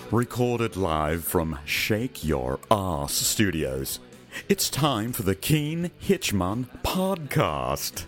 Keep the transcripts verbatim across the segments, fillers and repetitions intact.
Recorded live from Shake Your Ass Studios. It's time for the Keen Hitchman podcast.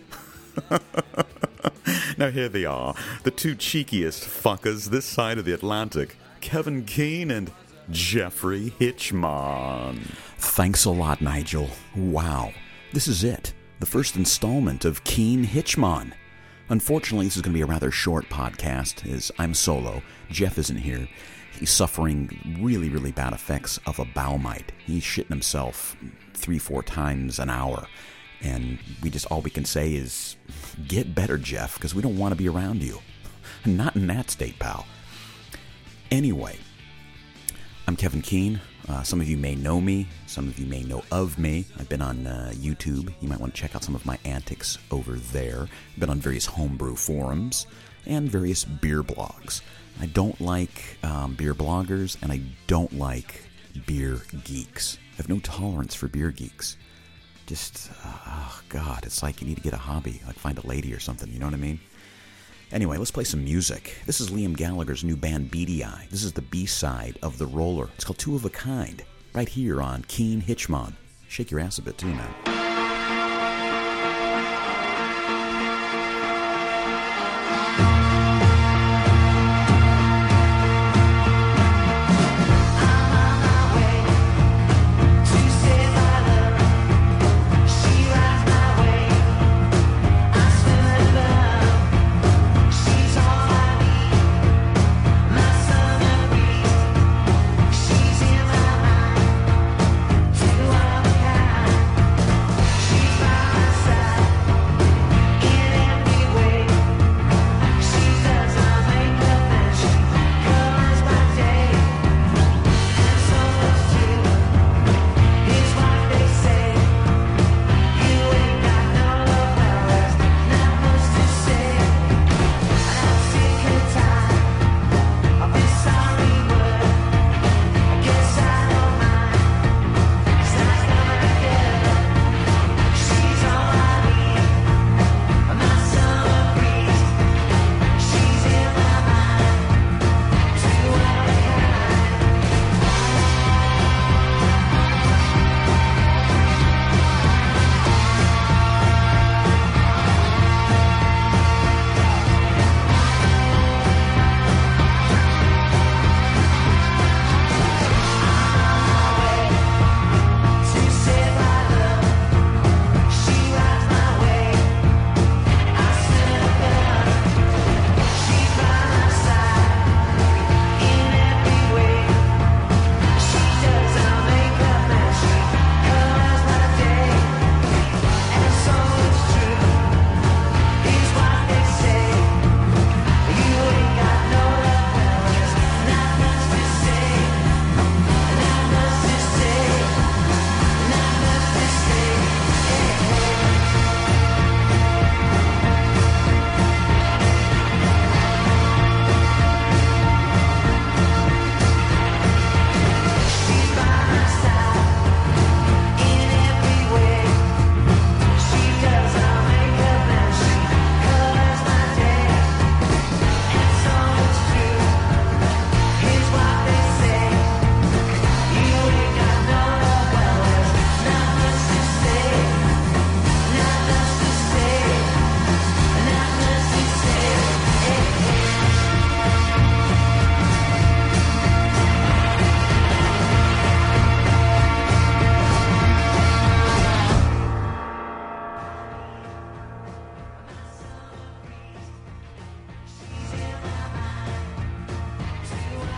Now here they are, the two cheekiest fuckers this side of the Atlantic, Kevin Keen and Jeffrey Hitchman. Thanks a lot, Nigel. Wow. This is it. The first installment of Keen Hitchman. Unfortunately, this is going to be a rather short podcast, as I'm solo. Jeff isn't here. He's suffering really, really bad effects of a bowel mite. He's shitting himself three, four times an hour. And we just, all we can say is, get better, Jeff, because we don't want to be around you. Not in that state, pal. Anyway, I'm Kevin Keen. Uh, some of you may know me. Some of you may know of me. I've been on uh, YouTube. You might want to check out some of my antics over there. I've been on various homebrew forums and various beer blogs. I don't like um, beer bloggers, and I don't like beer geeks. I have no tolerance for beer geeks. Just, uh, oh God, it's like you need to get a hobby, like find a lady or something, you know what I mean? Anyway, let's play some music. This is Liam Gallagher's new band Beady Eye. This is the B-side of The Roller. It's called Two of a Kind, right here on Keen Hitchman. Shake your ass a bit too, man.